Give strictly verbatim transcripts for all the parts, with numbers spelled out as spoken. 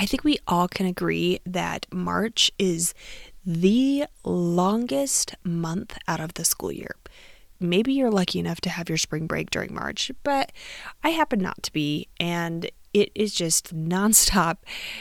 I think we all can agree that March is the longest month out of the school year. Maybe you're lucky enough to have your spring break during March, but I happen not to be, and it is just nonstop,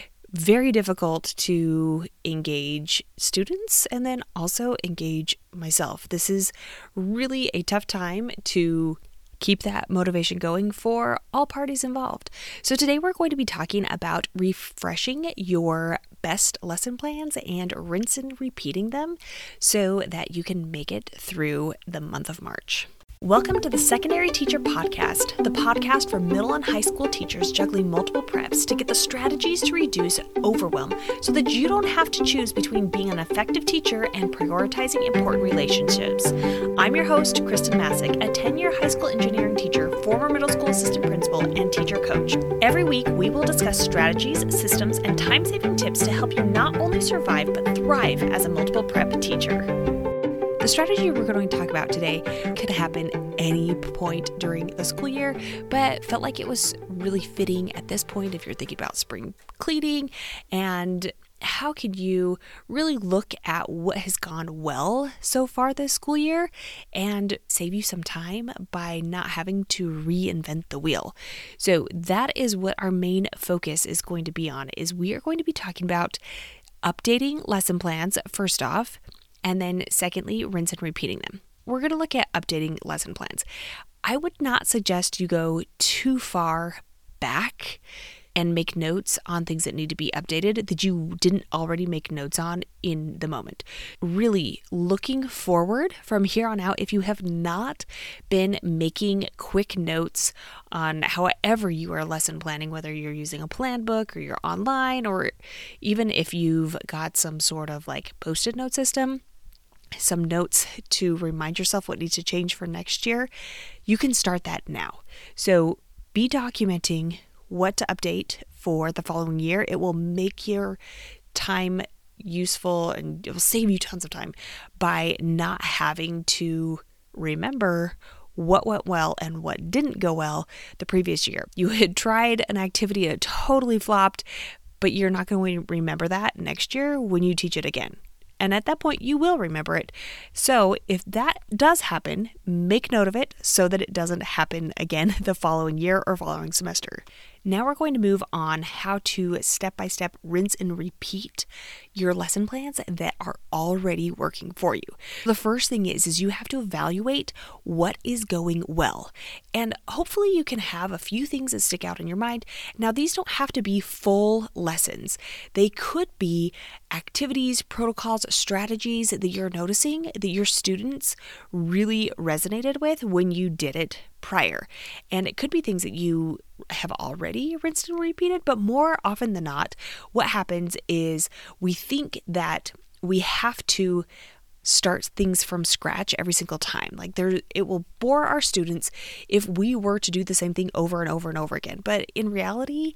very difficult to engage students and then also engage myself. This is really a tough time to keep that motivation going for all parties involved. So today we're going to be talking about refreshing your best lesson plans and rinse and repeating them so that you can make it through the month of March. Welcome to the Secondary Teacher Podcast, the podcast for middle and high school teachers juggling multiple preps to get the strategies to reduce overwhelm so that you don't have to choose between being an effective teacher and prioritizing important relationships. I'm your host, Kristen Masick, a ten-year high school engineering teacher, former middle school assistant principal, and teacher coach. Every week, we will discuss strategies, systems, and time-saving tips to help you not only survive but thrive as a multiple prep teacher. The strategy we're going to talk about today could happen any point during the school year, but felt like it was really fitting at this point if you're thinking about spring cleaning and how could you really look at what has gone well so far this school year and save you some time by not having to reinvent the wheel. So that is what our main focus is going to be on, is we are going to be talking about updating lesson plans first off, and then secondly, rinse and repeating them. We're going to look at updating lesson plans. I would not suggest you go too far back and make notes on things that need to be updated that you didn't already make notes on in the moment. Really looking forward from here on out, if you have not been making quick notes on however you are lesson planning, whether you're using a plan book or you're online, or even if you've got some sort of like post-it note system, some notes to remind yourself what needs to change for next year, you can start that now. So be documenting what to update for the following year. It will make your time useful and it will save you tons of time by not having to remember what went well and what didn't go well the previous year. You had tried an activity and it totally flopped, but you're not going to remember that next year when you teach it again. And at that point, you will remember it. So if that does happen, make note of it so that it doesn't happen again the following year or following semester. Now we're going to move on how to step-by-step rinse and repeat your lesson plans that are already working for you. The first thing is, is you have to evaluate what is going well. And hopefully you can have a few things that stick out in your mind. Now, these don't have to be full lessons. They could be activities, protocols, strategies that you're noticing that your students really resonated with when you did it prior. And it could be things that you have already rinsed and repeated, but more often than not, what happens is we think that we have to start things from scratch every single time. Like there, it will bore our students if we were to do the same thing over and over and over again. But in reality,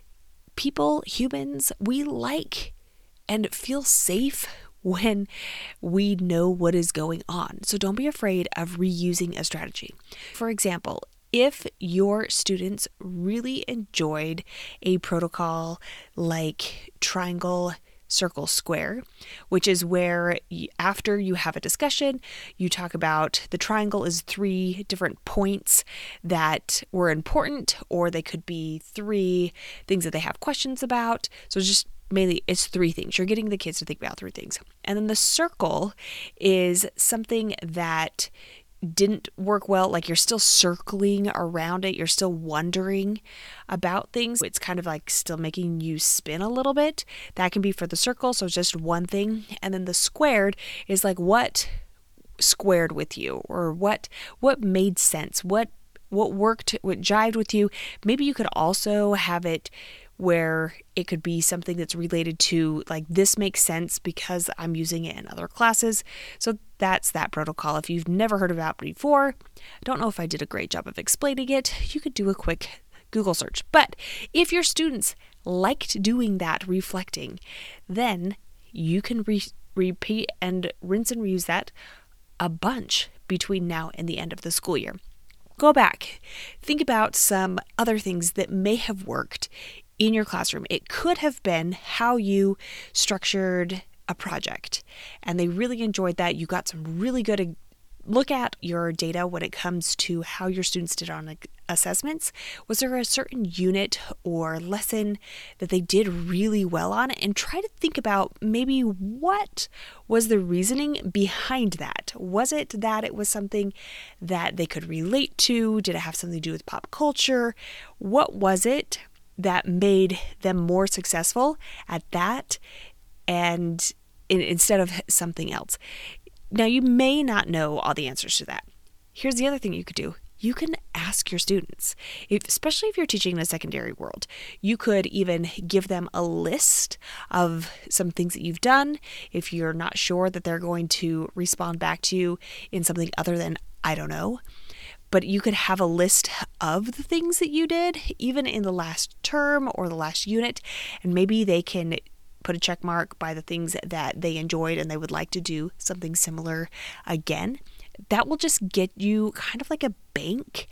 people, humans, we like and feel safe when we know what is going on. So don't be afraid of reusing a strategy. For example, if your students really enjoyed a protocol like triangle, circle, square, which is where you, after you have a discussion, you talk about the triangle is three different points that were important, or they could be three things that they have questions about. So just mainly it's three things. You're getting the kids to think about three things. And then the circle is something that didn't work well, like you're still circling around it, you're still wondering about things. It's kind of like still making you spin a little bit. That can be for the circle, so it's just one thing. And then the squared is like what squared with you, or what what made sense, what what worked, what jived with you. Maybe you could also have it where it could be something that's related to like, this makes sense because I'm using it in other classes. So that's that protocol. If you've never heard about it before, I don't know if I did a great job of explaining it, you could do a quick Google search. But if your students liked doing that reflecting, then you can re- repeat and rinse and reuse that a bunch between now and the end of the school year. Go back, think about some other things that may have worked in your classroom. It could have been how you structured a project and they really enjoyed that. You got some really good look at your data when it comes to how your students did on assessments. Was there a certain unit or lesson that they did really well on? And try to think about maybe what was the reasoning behind that. Was it that it was something that they could relate to? Did it have something to do with pop culture? What was it that made them more successful at that and in, instead of something else? Now, you may not know all the answers to that. Here's the other thing you could do. You can ask your students, if, especially if you're teaching in a secondary world. You could even give them a list of some things that you've done. If you're not sure that they're going to respond back to you in something other than, I don't know. But you could have a list of the things that you did, even in the last term or the last unit, and maybe they can put a check mark by the things that they enjoyed and they would like to do something similar again. That will just get you kind of like a bank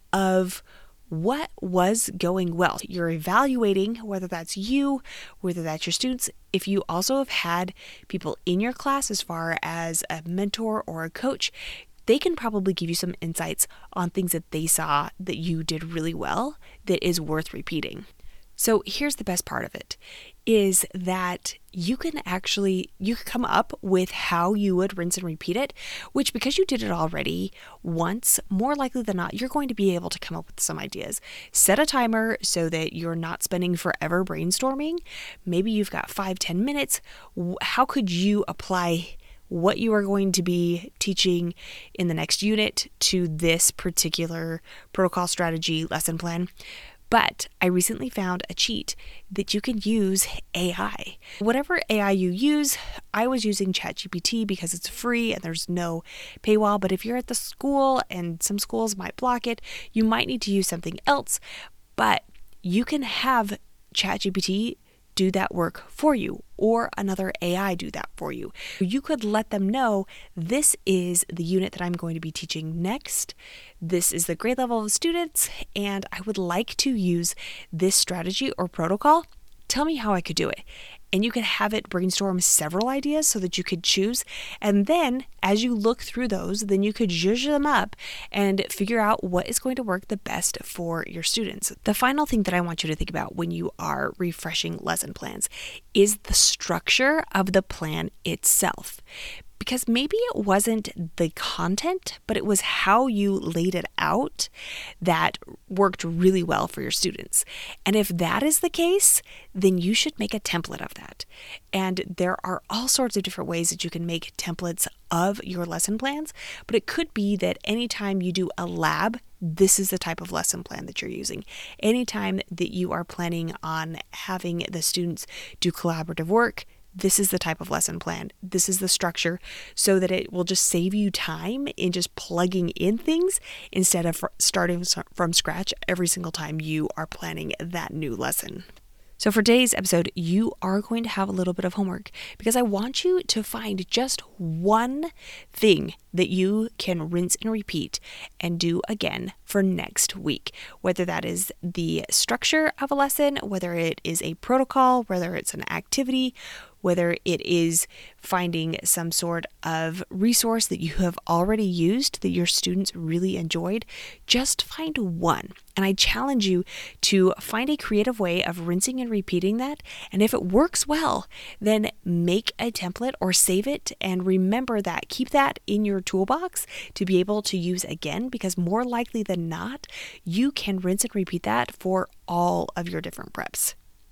of what was going well. You're evaluating whether that's you, whether that's your students. If you also have had people in your class as far as a mentor or a coach, they can probably give you some insights on things that they saw that you did really well that is worth repeating. So here's the best part of it, is that you can actually, you can come up with how you would rinse and repeat it, which because you did it already once, more likely than not, you're going to be able to come up with some ideas. Set a timer so that you're not spending forever brainstorming. Maybe you've got five, ten minutes. How could you apply what you are going to be teaching in the next unit to this particular protocol, strategy, lesson plan? But I recently found a cheat that you can use A I. Whatever A I you use, I was using ChatGPT because it's free and there's no paywall. But if you're at the school and some schools might block it, you might need to use something else. But you can have ChatGPT do that work for you, or another A I do that for you. You could let them know, this is the unit that I'm going to be teaching next. This is the grade level of students, and I would like to use this strategy or protocol. Tell me how I could do it. And you could have it brainstorm several ideas so that you could choose. And then as you look through those, then you could zhuzh them up and figure out what is going to work the best for your students. The final thing that I want you to think about when you are refreshing lesson plans is the structure of the plan itself. Because maybe it wasn't the content, but it was how you laid it out that worked really well for your students. And if that is the case, then you should make a template of that. And there are all sorts of different ways that you can make templates of your lesson plans, but it could be that anytime you do a lab, this is the type of lesson plan that you're using. Anytime that you are planning on having the students do collaborative work, this is the type of lesson plan. This is the structure, so that it will just save you time in just plugging in things instead of starting from scratch every single time you are planning that new lesson. So for today's episode, you are going to have a little bit of homework because I want you to find just one thing that you can rinse and repeat and do again for next week. Whether that is the structure of a lesson, whether it is a protocol, whether it's an activity, whether it is finding some sort of resource that you have already used that your students really enjoyed, just find one. And I challenge you to find a creative way of rinsing and repeating that. And if it works well, then make a template or save it and remember that. Keep that in your toolbox to be able to use again, because more likely than not, you can rinse and repeat that for all of your different preps.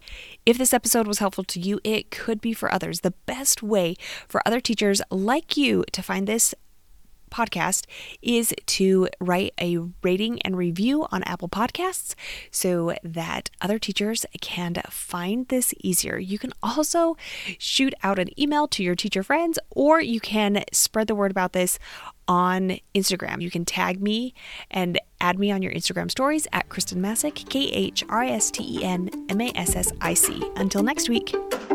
If this episode was helpful to you, it could be for others. The best way for other teachers like you to find this podcast is to write a rating and review on Apple Podcasts so that other teachers can find this easier. You can also shoot out an email to your teacher friends, or you can spread the word about this on Instagram. You can tag me and add me on your Instagram stories at Kristen Massick, K H R I S T E N M A S S I C. Until next week.